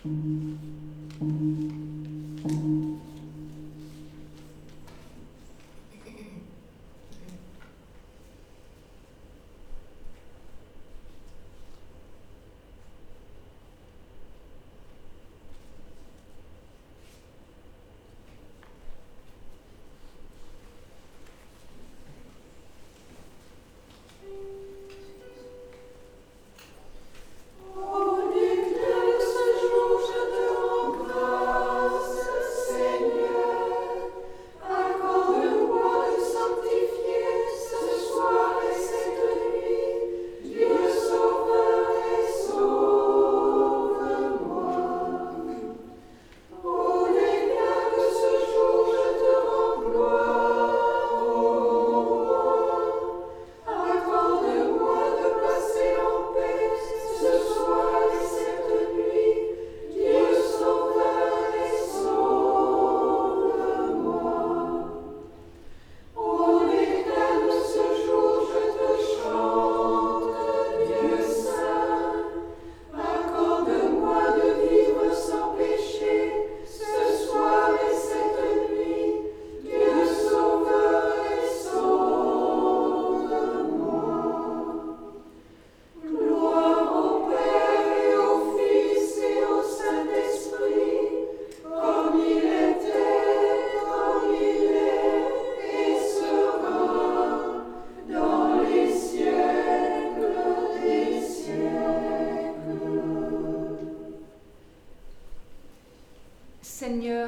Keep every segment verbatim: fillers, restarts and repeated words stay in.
Seigneur,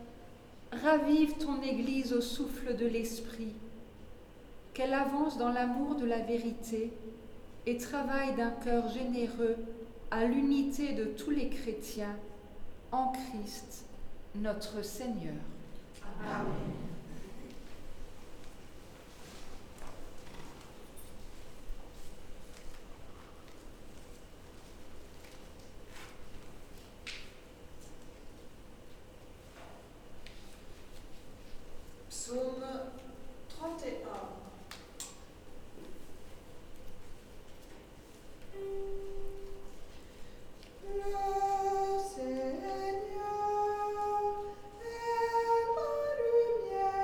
ravive ton Église au souffle de l'Esprit, qu'elle avance dans l'amour de la vérité et travaille d'un cœur généreux à l'unité de tous les chrétiens en Christ, notre Seigneur. Amen. Psaume trente et un. Le Seigneur est ma lumière.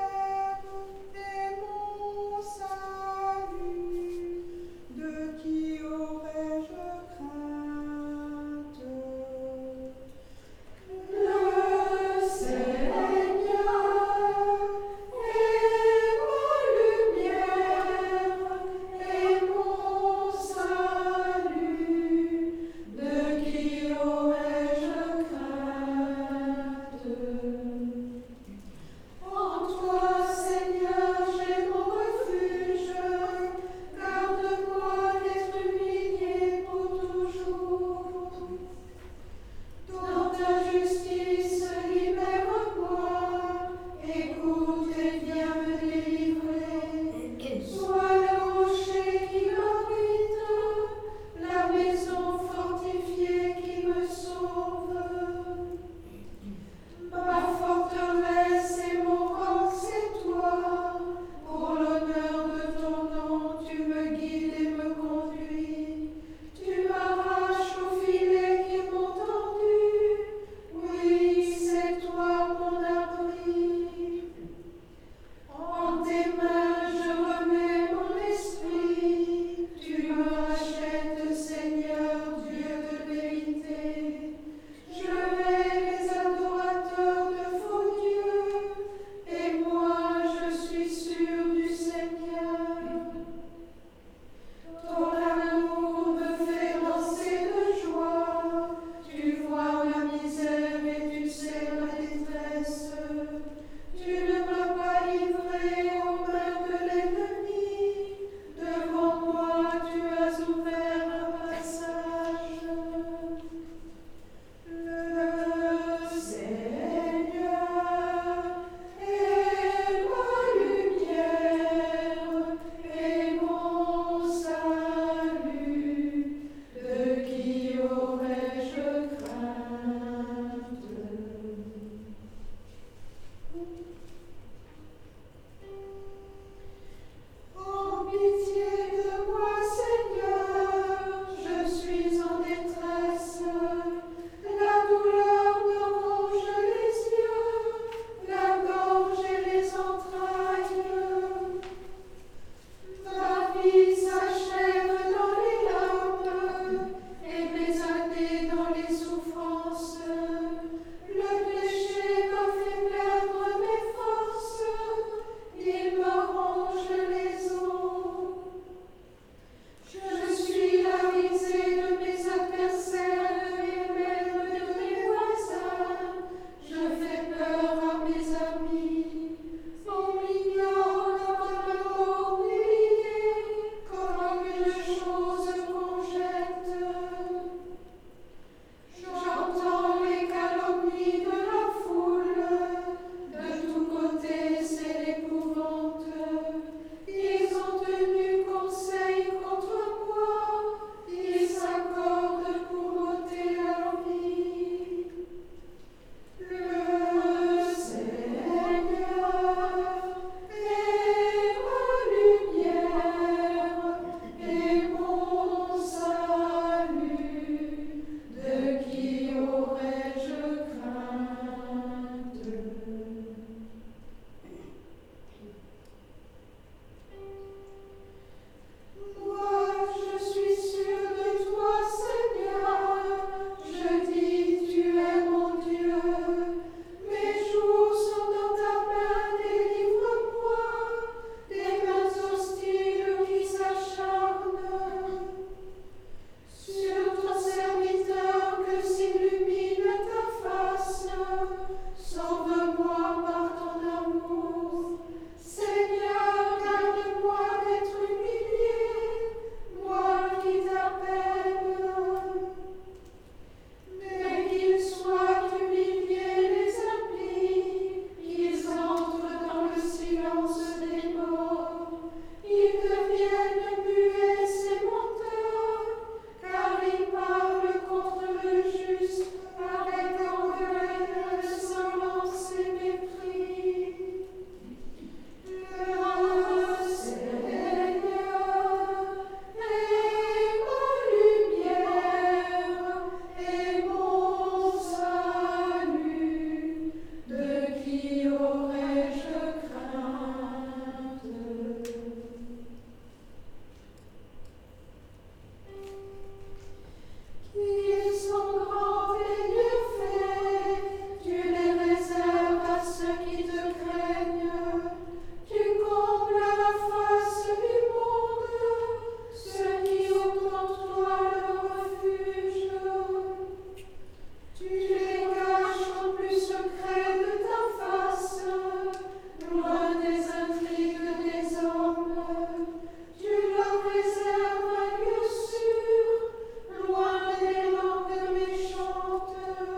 Tu les caches au plus secret de ta face, loin des intrigues des hommes. Tu leur réserves un lieu sûr, loin des langues méchantes.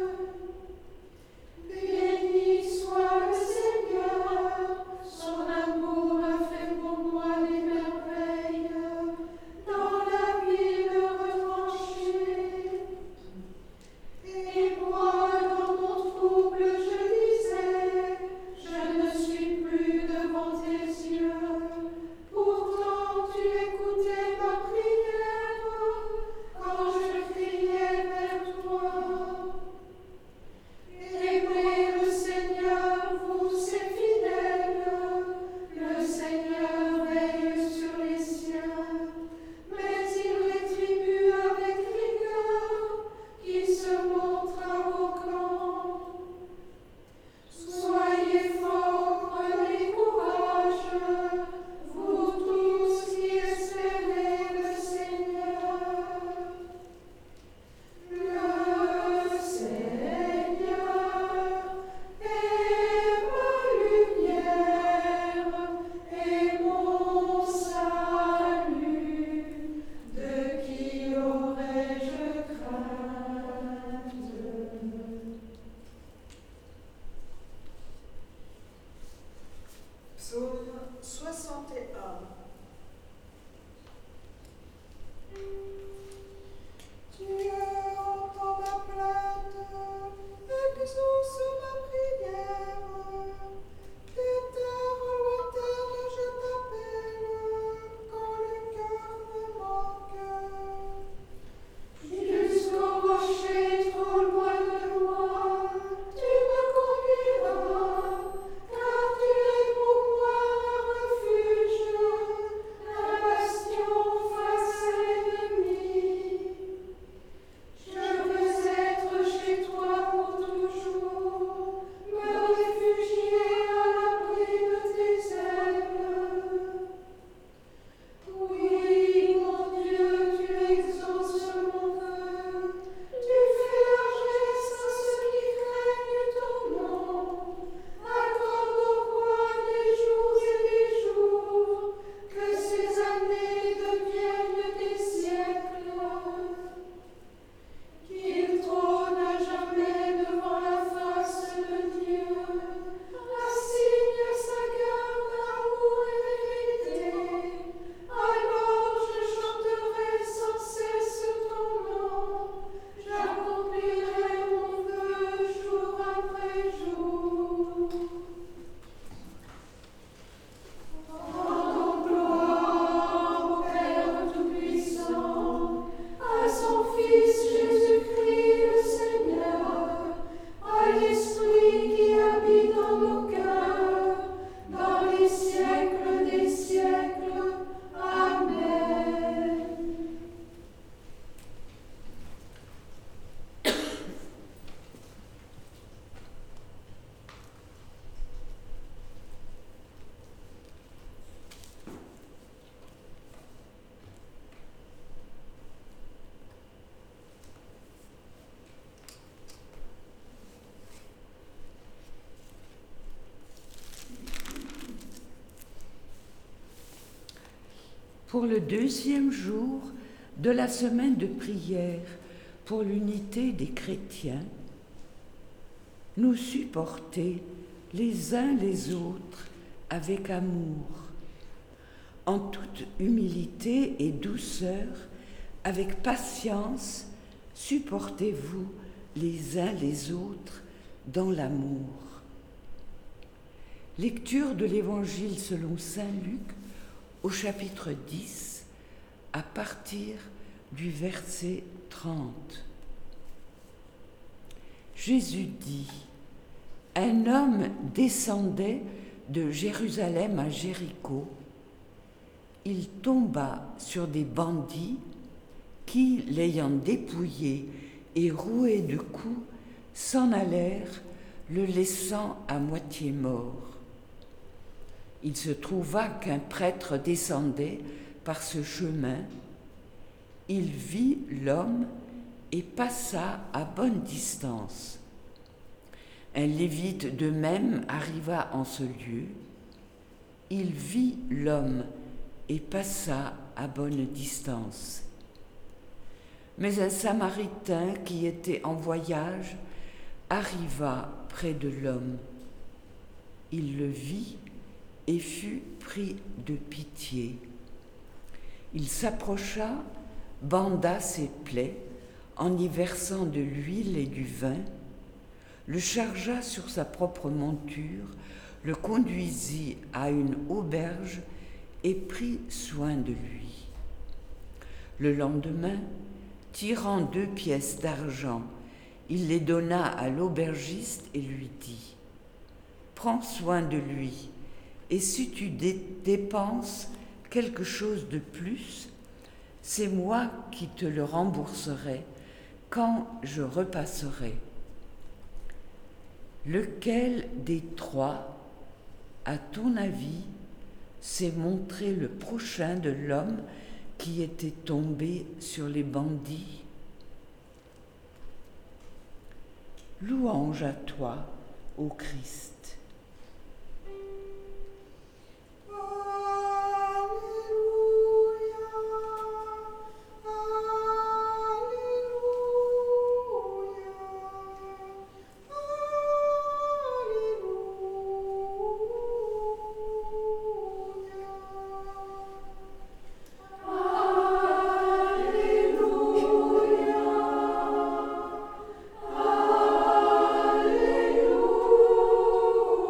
Béni soit le Seigneur, son amour a fait pour moi des merveilles, dans la ville retranchée. Et moi, dans mon trouble, je disais, je ne suis plus devant tes yeux. Pourtant, tu écoutais ma prière quand je criais vers toi. Aimez le Seigneur, vous ses fidèles. Le Seigneur veille sur les siens, mais il rétribue avec rigueur qui se montre arrogant. Soyez forts, prenez courage, vous tous qui espérez le Seigneur. Le Seigneur est ma lumière et mon salut. De qui aurais-je crainte? Psaume soixante et un. Dieu entend ma plainte, exauce ma prière. Des terres lointaines je t'appelle, quand le cœur me manque. Jusqu'au rocher trop loin de moi, tu me conduiras, car tu es pour moi un refuge, un bastion face à l'ennemi. Je veux être chez toi pour toujours, me réfugier à l'abri de tes ailes. Oui, mon Dieu, tu exauces mon vœu, tu fais largesse à ceux qui craignent ton nom. Accorde au roi des jours et des jours, que ces années deviennent des siècles. Qu'il trône à jamais devant la face de Dieu, assigne sa garde, amour et vérité. Alors je chanterai sans cesse ton nom, j'accomplirai mon vœu jour après jour. Rendons gloire au Père Tout-Puissant, à son Fils Jésus-Christ le Seigneur, à l'Esprit qui habite dans nos cœurs, dans les siècles des siècles. Amen. Pour le deuxième jour de la semaine de prière pour l'unité des chrétiens, nous supporter les uns les autres avec amour, en toute humilité et douceur, avec patience, supportez-vous les uns les autres dans l'amour. Lecture de l'Évangile selon saint Luc, au chapitre dix, à partir du verset trente. Jésus dit, « Un homme descendait de Jérusalem à Jéricho. Il tomba sur des bandits qui, l'ayant dépouillé et roué de coups, s'en allèrent, le laissant à moitié mort. Il se trouva qu'un prêtre descendait par ce chemin. Il vit l'homme et passa à bonne distance. Un lévite de même arriva en ce lieu. Il vit l'homme et passa à bonne distance. Mais un Samaritain qui était en voyage arriva près de l'homme. Il le vit et fut pris de pitié. Il s'approcha, banda ses plaies en y versant de l'huile et du vin, le chargea sur sa propre monture, le conduisit à une auberge et prit soin de lui. Le lendemain, tirant deux pièces d'argent, il les donna à l'aubergiste et lui dit : « Prends soin de lui, et si tu dé- dépenses quelque chose de plus, c'est moi qui te le rembourserai quand je repasserai. » Lequel des trois, à ton avis, s'est montré le prochain de l'homme qui était tombé sur les bandits ? Louange à toi, ô Christ. Alléluia.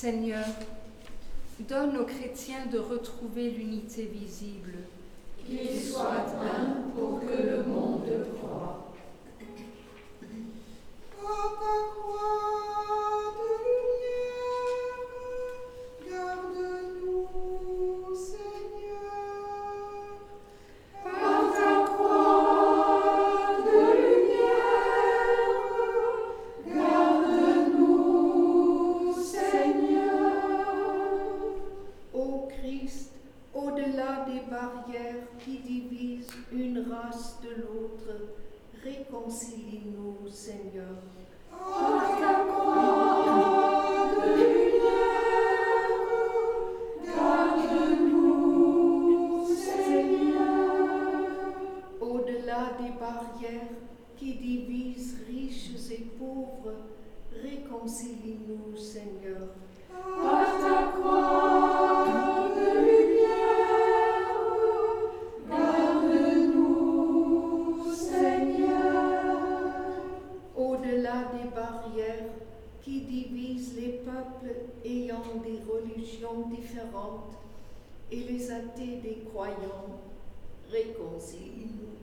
Seigneur, donne aux chrétiens de retrouver l'unité visible. Qu'il soit un pour que le monde croie. Par ta croix de lumière, garde-nous, Seigneur. Par ta croix de lumière, garde-nous, Seigneur. Ô Christ, au-delà des barrières qui divisent une race de l'autre, réconcilie-nous, Seigneur. Par ta croix de lumière, garde-nous, Seigneur. Au-delà des barrières qui divisent riches et pauvres, réconcilie-nous, Seigneur. Par ta croix de lumière, garde-nous, Seigneur. Au-delà des barrières qui divisent les peuples ayant des religions différentes et les athées des croyants, réconcilie-nous.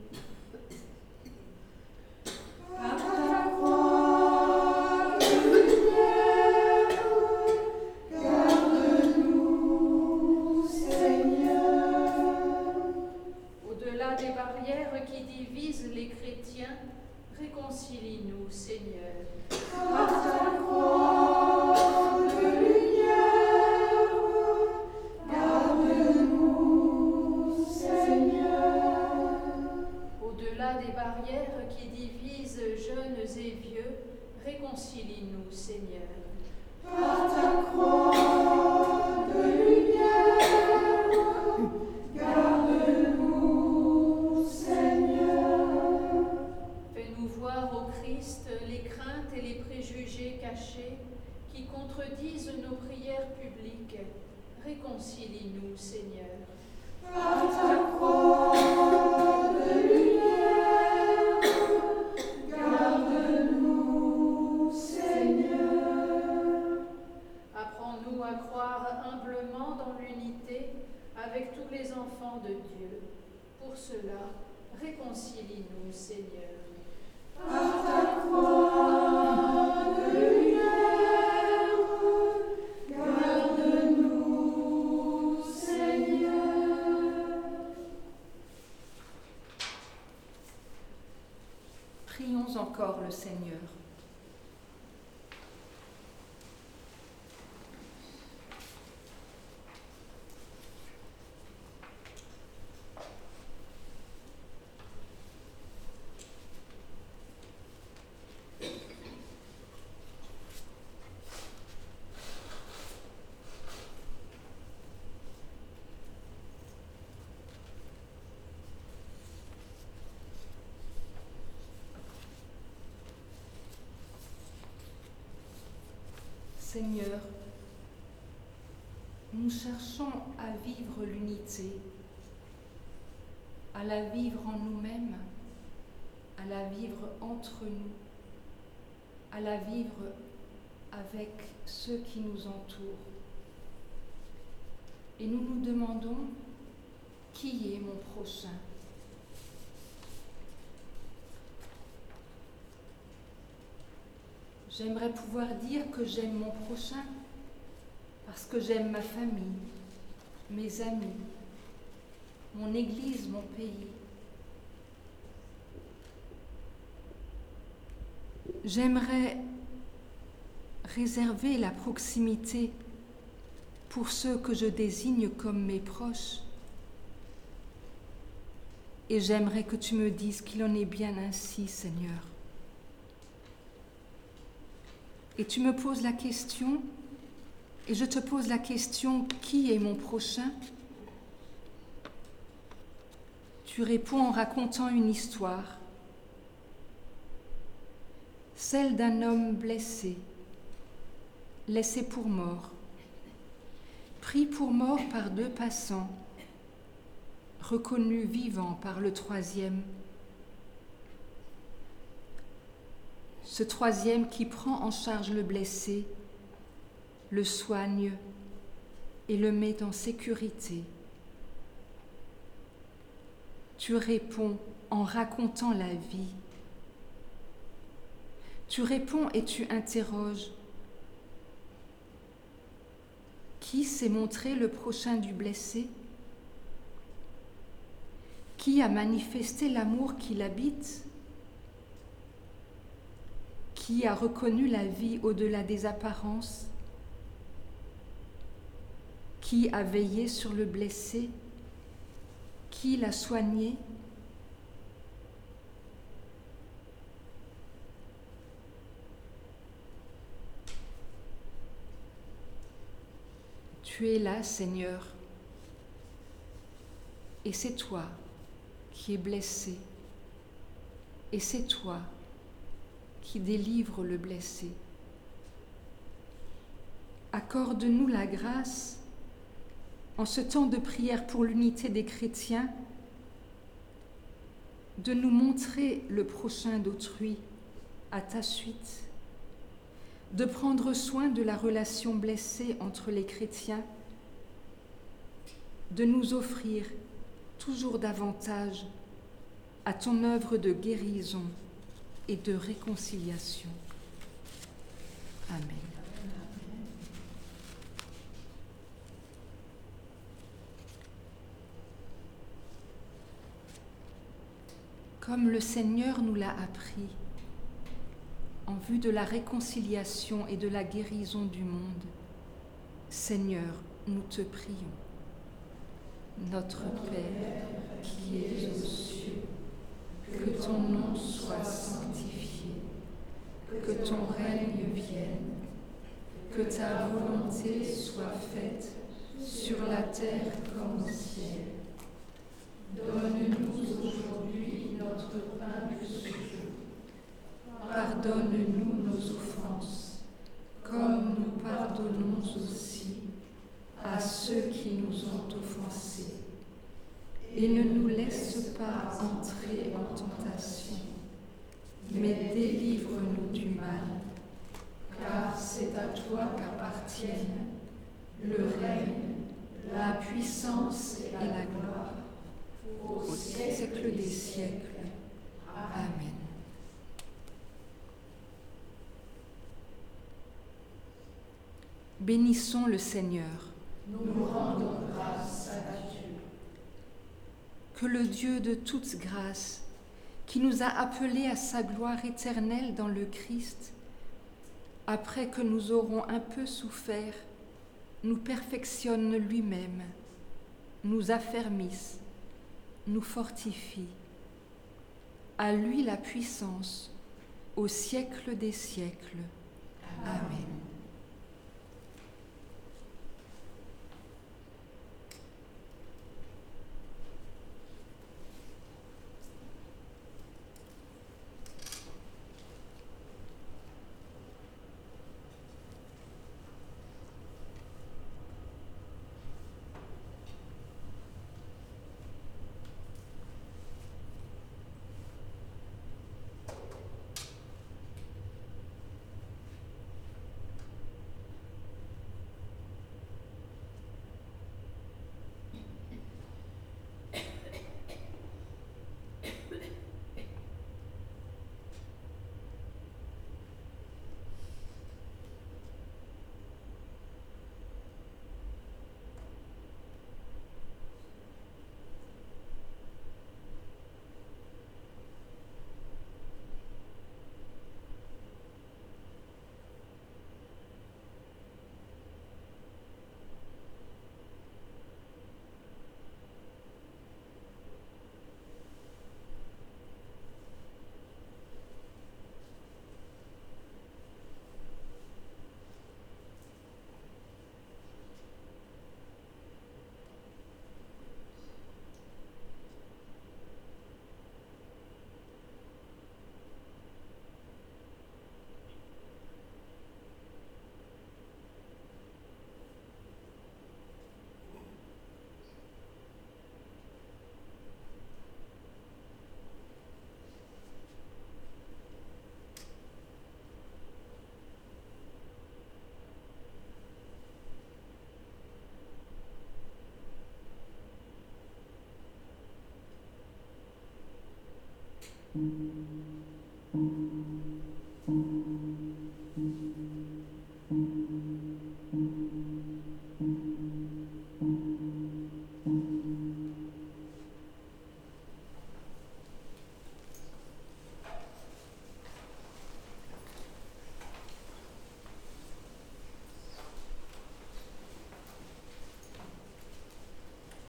Par ta croix de lumière, garde-nous, Seigneur. Au-delà des barrières qui divisent les chrétiens, réconcilie-nous, Seigneur. Par ta croix de lumière, garde-nous, Seigneur. Au-delà des barrières qui divisent jeunes et vieux, réconcilie-nous, Seigneur. Par ta croix de lumière, garde-nous, Seigneur. Fais-nous voir au Christ les craintes et les préjugés cachés qui contredisent nos prières publiques. Réconcilie-nous, Seigneur. Par ta croix de lumière, garde-nous, Seigneur. Apprends-nous à croire humblement dans l'unité avec tous les enfants de Dieu. Pour cela, réconcilie-nous, Seigneur. Par ta croix de lumière, garde-nous, Seigneur. Prions encore le Seigneur. Seigneur, nous cherchons à vivre l'unité, à la vivre en nous-mêmes, à la vivre entre nous, à la vivre avec ceux qui nous entourent. Et nous nous demandons, qui est mon prochain ? J'aimerais pouvoir dire que j'aime mon prochain parce que j'aime ma famille, mes amis, mon église, mon pays. J'aimerais réserver la proximité pour ceux que je désigne comme mes proches. Et j'aimerais que tu me dises qu'il en est bien ainsi, Seigneur. Et tu me poses la question, et je te pose la question, qui est mon prochain ? Tu réponds en racontant une histoire, celle d'un homme blessé, laissé pour mort, pris pour mort par deux passants, reconnu vivant par le troisième. Ce troisième qui prend en charge le blessé le soigne et le met en sécurité. Tu réponds en racontant la vie. Tu réponds et tu interroges. Qui s'est montré le prochain du blessé? Qui a manifesté l'amour qui l'habite? Qui a reconnu la vie au-delà des apparences? Qui a veillé sur le blessé? Qui l'a soigné? Tu es là, Seigneur, et c'est toi qui es blessé, et c'est toi qui délivre le blessé. Accorde-nous la grâce, en ce temps de prière pour l'unité des chrétiens, de nous montrer le prochain d'autrui à ta suite, de prendre soin de la relation blessée entre les chrétiens, de nous offrir toujours davantage à ton œuvre de guérison et de réconciliation. Amen. Comme le Seigneur nous l'a appris, en vue de la réconciliation et de la guérison du monde, Seigneur, nous te prions. Notre Père, qui es aux cieux, que ton nom soit sanctifié, que ton règne vienne, que ta volonté soit faite sur la terre comme au ciel. Donne-nous aujourd'hui notre pain de ce jour. Pardonne-nous nos offenses, comme nous pardonnons aussi à ceux qui nous ont offensés. Et ne nous laisse pas entrer en tentation, mais délivre-nous du mal, car c'est à toi qu'appartiennent le règne, la puissance et la gloire, au siècle des siècles. Amen. Bénissons le Seigneur. Nous rendons grâce à Dieu. Que le Dieu de toute grâce, qui nous a appelés à sa gloire éternelle dans le Christ, après que nous aurons un peu souffert, nous perfectionne lui-même, nous affermisse, nous fortifie. À lui la puissance, au siècle des siècles. Amen.